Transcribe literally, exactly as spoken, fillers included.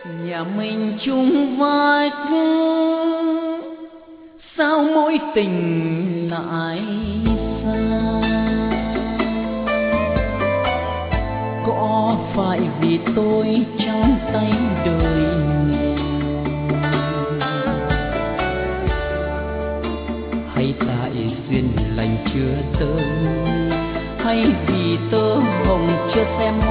nhà mình chung vách, sao mối tình lại xa? Có phải vì tôi trong tay đời nghề, hay tại duyên lành chưa tới, hay vì tơ hồng chưa xem